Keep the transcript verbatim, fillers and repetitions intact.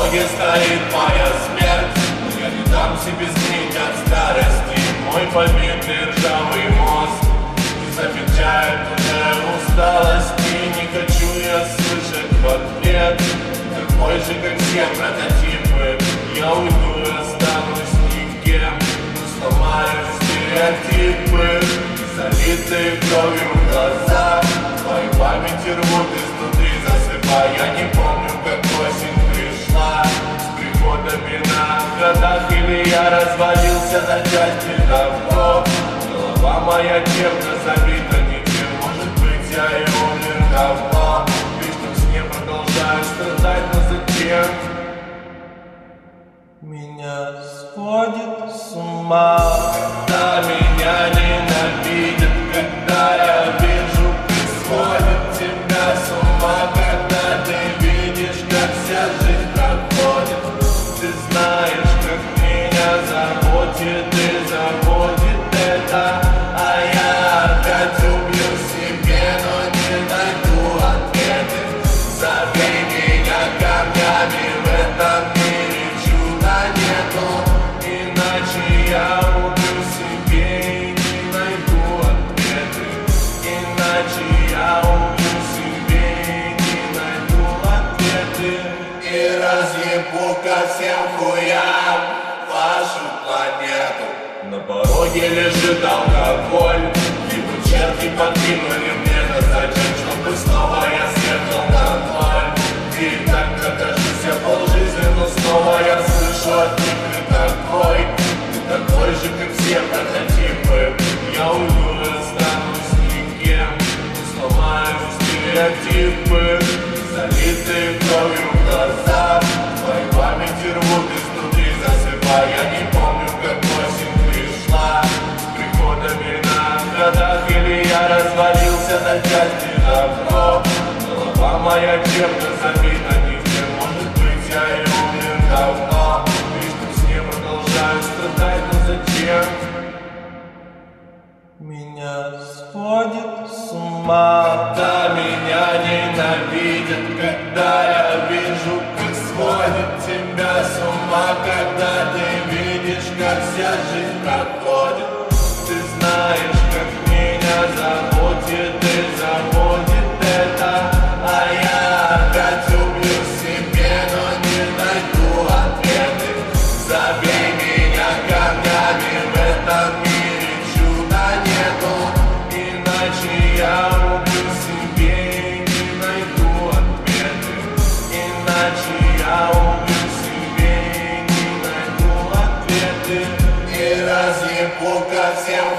пороге стоит моя смерть, но я не дам себе сгнить от старости. Мой побитый ржавый мозг не замечает уже усталости. Не хочу я слышать в ответ такой же, как все прототипы. Я уйду и останусь никем, но сломаю стереотипы, залитые кровью глаза. Мои памяти рвут изнутри, засыпая. Я не помню, как осень пришла с приходами на годах, или я развалился на части давно. Голова моя темно забита ничем, может быть, я и умер давно. Лишь в сне продолжаю страдать, но зачем? Меня сводит с ума, когда меня ненавидят, когда я вижу, как сводит тебя с ума, когда ты видишь, как вся жизнь проходит. Ты знаешь, как меня заботит и заботит это, а я опять убью себе, но не найду ответы. Забей меня камнями, в этом мире чуда нету, иначе я убью себе и не найду ответы. Иначе я убью себе и не найду ответы. И разъебу ко всем хуям вашу планету. На пороге лежит алкоголь, его черти подкинули мне на зачем, чтобы снова я съехал на ноль. И так нахожусь я полжизни, но снова я слышу от них ты такой. Ты такой же, как все прототипы. Я уйду и останусь никем, но сломаю стереотипы, залитые кровью глаза. Твои памяти рвут изнутри, засыпая. Я не помню, как осень пришла с приходами на годах, или я развалился на части давно. Голова моя чем-то забита ничем, может быть, я и умер давно. Лишь в сне продолжаю страдать, но зачем? Меня сводит с ума, когда меня ненавидят, когда я вижу, как сводит тебя с ума, когда ты видишь, как вся жизнь проходит. Ты знаешь, как меня заботит и заботит это, а я опять убью себе, но не найду ответы. Забей меня камнями, в этом мире чуда нету, иначе я убью себе и не найду ответы. Иначе я убью себе и не найду ответы. И разъебу ко всем